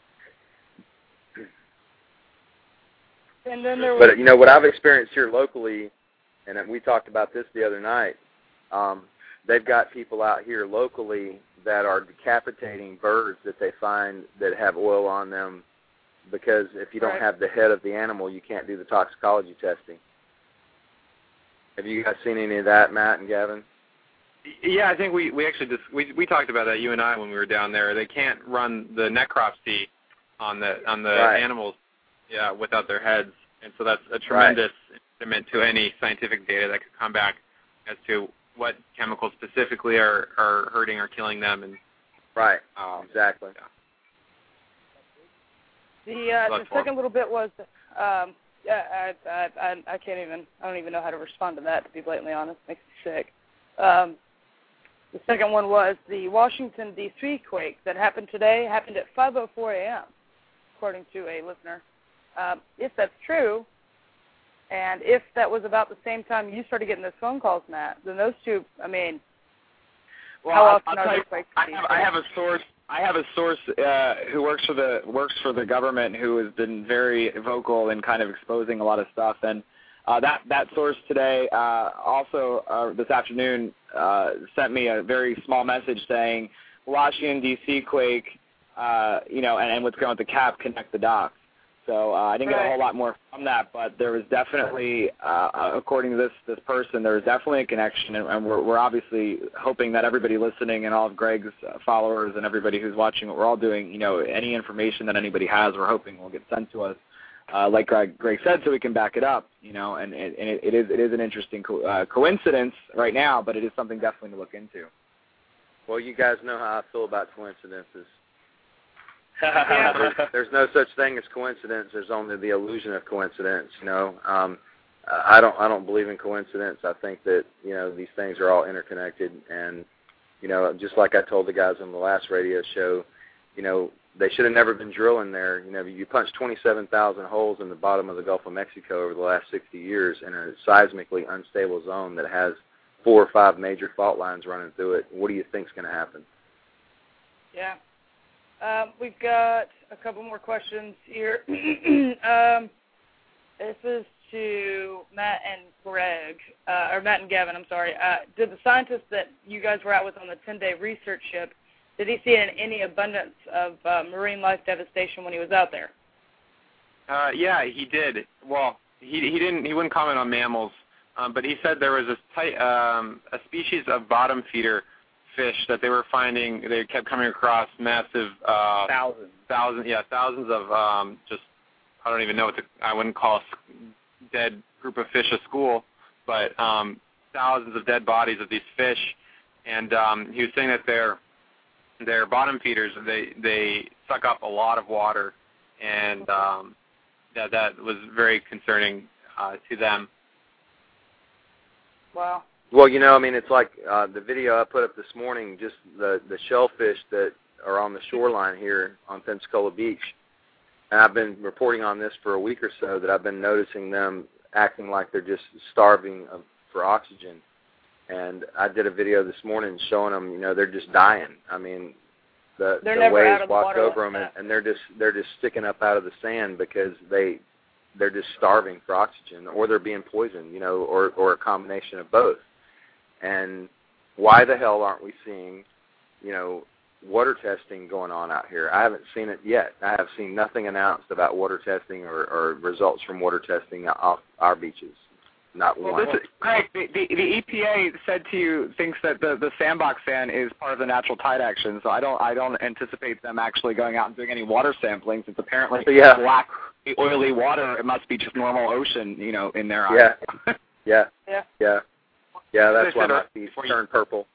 And then there was, but what I've experienced here locally, and we talked about this the other night. They've got people out here locally that are decapitating birds that they find that have oil on them, because if you don't have the head of the animal, you can't do the toxicology testing. Have you guys seen any of that, Matt and Gavin? Yeah, I think we actually we talked about that, you and I, when we were down there. They can't run the necropsy on the animals, without their heads, and so that's a tremendous impediment to any scientific data that could come back as to what chemicals specifically are hurting or killing them. And exactly. The second little bit was Yeah, I can't even. I don't even know how to respond to that. To be blatantly honest, makes me sick. The second one was the Washington D.C. quake that happened today. Happened at 5:04 a.m. according to a listener. If that's true, and if that was about the same time you started getting those phone calls, Matt, then those two. I mean, well, how often are those quakes? I have a source. I have a source who works for the government who has been very vocal in kind of exposing a lot of stuff, and that source today also this afternoon sent me a very small message saying Washington D.C. quake, and what's going with the cap, connect the dots. So I didn't get a whole lot more from that, but there was definitely, according to this person, there was definitely a connection, and we're obviously hoping that everybody listening and all of Greg's followers and everybody who's watching what we're all doing, any information that anybody has, we're hoping will get sent to us, like Greg said, so we can back it up, and it is an interesting coincidence right now, but it is something definitely to look into. Well, you guys know how I feel about coincidences. There's no such thing as coincidence. There's only the illusion of coincidence. I don't believe in coincidence. I think that these things are all interconnected, and just like I told the guys on the last radio show, they should have never been drilling there. You punched 27,000 holes in the bottom of the Gulf of Mexico over the last 60 years in a seismically unstable zone that has 4 or 5 major fault lines running through it. What do you think's going to happen? Yeah. We've got a couple more questions here. This is to Matt and Greg, or Matt and Gavin, I'm sorry. Did the scientist that you guys were out with on the 10-day research ship, did he see any abundance of marine life devastation when he was out there? Yeah, he did. Well, he wouldn't comment on mammals, but he said there was a species of bottom feeder fish that they were finding. They kept coming across massive thousands of just, I don't even know I wouldn't call a dead group of fish a school, but thousands of dead bodies of these fish, and he was saying that they're bottom feeders. They suck up a lot of water, and that was very concerning to them. Wow. Well, it's like the video I put up this morning, just the shellfish that are on the shoreline here on Pensacola Beach. And I've been reporting on this for a week or so, that I've been noticing them acting like they're just starving for oxygen. And I did a video this morning showing them, they're just dying. I mean, the waves washed over them, and they're just sticking up out of the sand because they're just starving for oxygen, or they're being poisoned, or a combination of both. And why the hell aren't we seeing, water testing going on out here? I haven't seen it yet. I have seen nothing announced about water testing or results from water testing off our beaches. Not one. Greg, the EPA said to you, thinks that the sandbox sand is part of the natural tide action, so I don't anticipate them actually going out and doing any water sampling, since apparently black, oily water, it must be just normal ocean, in their eyes. Yeah, that's why my feet turn purple.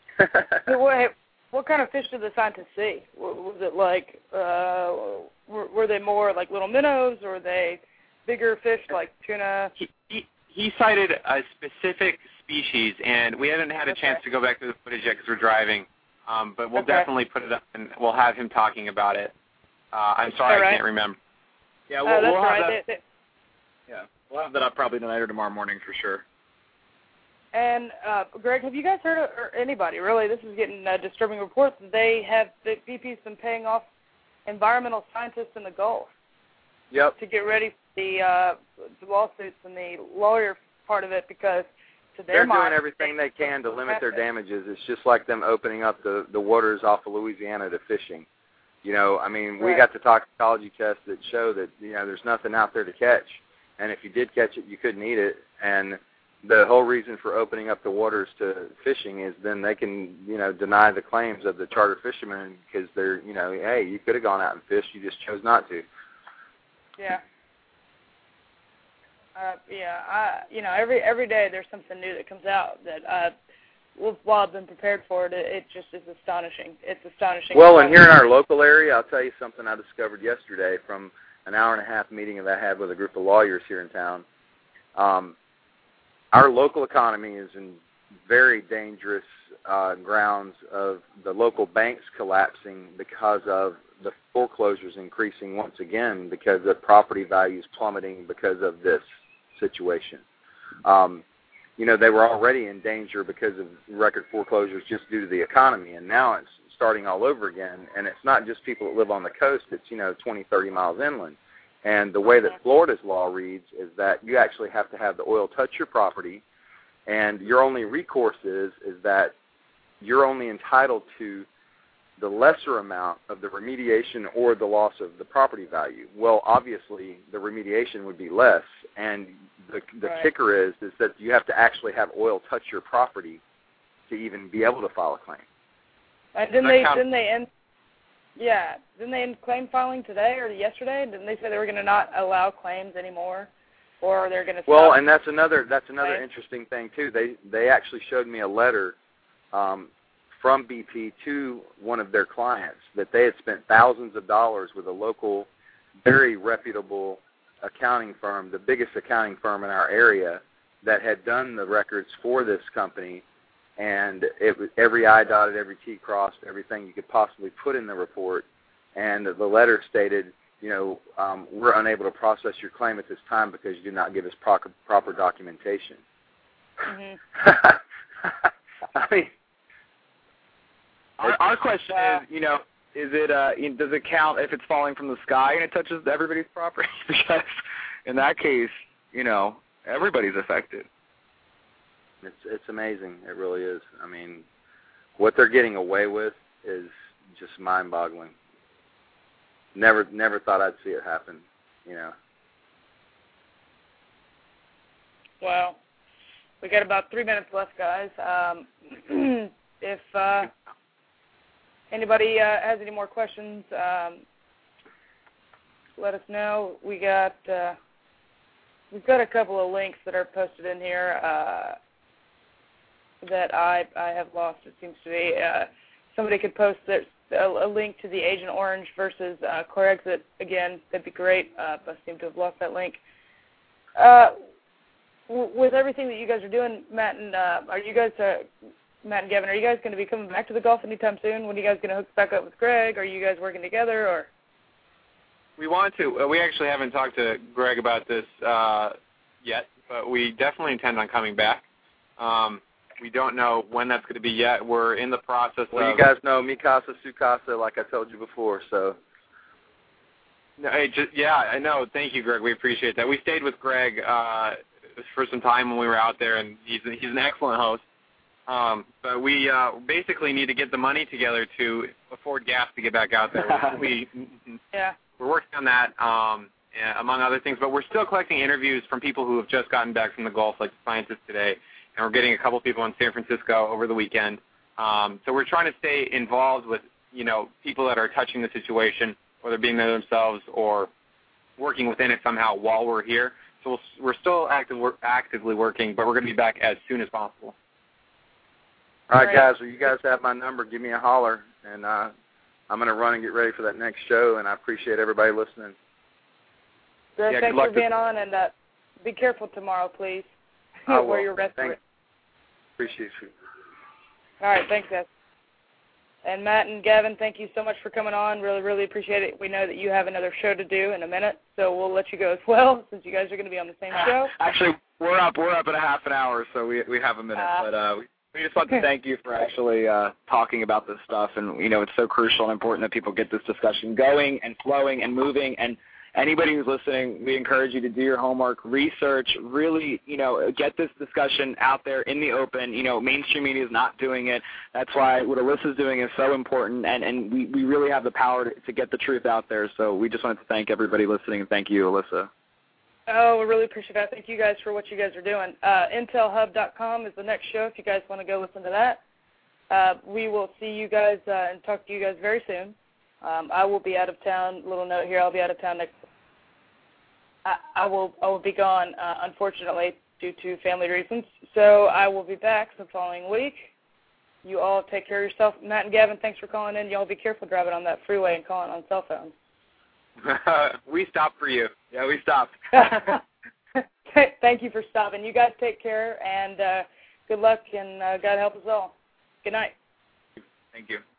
What kind of fish did the scientists see? Was it like, were they more like little minnows, or were they bigger fish like tuna? He cited a specific species, and we haven't had a chance to go back to the footage yet because we're driving, but we'll definitely put it up, and we'll have him talking about it. I'm sorry, I can't remember. Yeah, we'll have that. Yeah, we'll have that up probably tonight or tomorrow morning for sure. And Greg, have you guys heard, or anybody really? This is getting disturbing reports. The BP's been paying off environmental scientists in the Gulf. Yep. To get ready for the lawsuits and the lawyer part of it, because to their mind, they're doing everything they can to limit their damages. It's just like them opening up the waters off of Louisiana to fishing. We got the toxicology tests that show that there's nothing out there to catch, and if you did catch it, you couldn't eat it. And the whole reason for opening up the waters to fishing is then they can, deny the claims of the charter fishermen, because they're, hey, you could have gone out and fished, you just chose not to. Yeah. Every day there's something new that comes out that while I've been prepared for it, it just is astonishing. It's astonishing. Well, and here in our local area, I'll tell you something I discovered yesterday from an hour-and-a-half meeting that I had with a group of lawyers here in town. Our local economy is in very dangerous grounds of the local banks collapsing because of the foreclosures increasing once again because of property values plummeting because of this situation. They were already in danger because of record foreclosures just due to the economy, and now it's starting all over again. And it's not just people that live on the coast. It's, 20, 30 miles inland. And the way that Florida's law reads is that you actually have to have the oil touch your property, and your only recourse is that you're only entitled to the lesser amount of the remediation or the loss of the property value. Well, obviously, the remediation would be less, and the kicker is that you have to actually have oil touch your property to even be able to file a claim. Didn't they end claim filing today or yesterday? Didn't they say they were going to not allow claims anymore, or they're going to? Well, and that's another interesting thing too. They actually showed me a letter from BP to one of their clients that they had spent thousands of dollars with a local, very reputable accounting firm, the biggest accounting firm in our area, that had done the records for this company, and it was every I dotted, every T crossed, everything you could possibly put in the report. And the letter stated, we're unable to process your claim at this time because you did not give us proper documentation. Mm-hmm. I mean, our question is, does it count if it's falling from the sky and it touches everybody's property? Because in that case, everybody's affected. It's amazing. It really is. I mean, what they're getting away with is just mind-boggling. Never thought I'd see it happen, Well, we got about 3 minutes left, guys. If anybody has any more questions, let us know. We've got a couple of links that are posted in here that I have lost. It seems to be somebody could post a link to the Agent Orange versus ClearExit. Again, that'd be great. I seem to have lost that link. With everything that you guys are doing, Matt and Gavin, are you guys going to be coming back to the Gulf anytime soon? When are you guys going to hook back up with Greg? Are you guys working together, or? We want to. We actually haven't talked to Greg about this yet, but we definitely intend on coming back. We don't know when that's going to be yet. We're in the process Well, you guys know mi casa, su casa, like I told you before, so. No, I know. Thank you, Greg. We appreciate that. We stayed with Greg for some time when we were out there, and he's an excellent host. But we basically need to get the money together to afford gas to get back out there. We're working on that, among other things. But we're still collecting interviews from people who have just gotten back from the Gulf, like the scientists today. And we're getting a couple people in San Francisco over the weekend. So we're trying to stay involved with, people that are touching the situation, whether being there themselves or working within it somehow while we're here. So we're still actively working, but we're going to be back as soon as possible. All right, guys. Well, you guys have my number. Give me a holler, and I'm going to run and get ready for that next show, and I appreciate everybody listening. Greg, thanks for being on, and be careful tomorrow, please. Where you're resting. Appreciate you. All right, thanks, guys. And Matt and Gavin, thank you so much for coming on. Really, really appreciate it. We know that you have another show to do in a minute, so we'll let you go as well, since you guys are going to be on the same show. Actually, we're up in a half an hour, so we have a minute. But we just want to thank you for actually talking about this stuff, and it's so crucial and important that people get this discussion going and flowing and moving. And anybody who's listening, we encourage you to do your homework, research, really, get this discussion out there in the open. Mainstream media is not doing it. That's why what Alyssa's doing is so important, and we really have the power to get the truth out there. So we just wanted to thank everybody listening, and thank you, Alyssa. Oh, we really appreciate that. Thank you guys for what you guys are doing. IntelHub.com is the next show if you guys want to go listen to that. We will see you guys and talk to you guys very soon. I will be out of town. Little note here, I'll be out of town next. I will be gone, unfortunately, due to family reasons. So I will be back the following week. You all take care of yourself. Matt and Gavin, thanks for calling in. Y'all be careful driving on that freeway and calling on cell phones. We stopped for you. Yeah, we stopped. Thank you for stopping. You guys take care, and good luck, and God help us all. Good night. Thank you.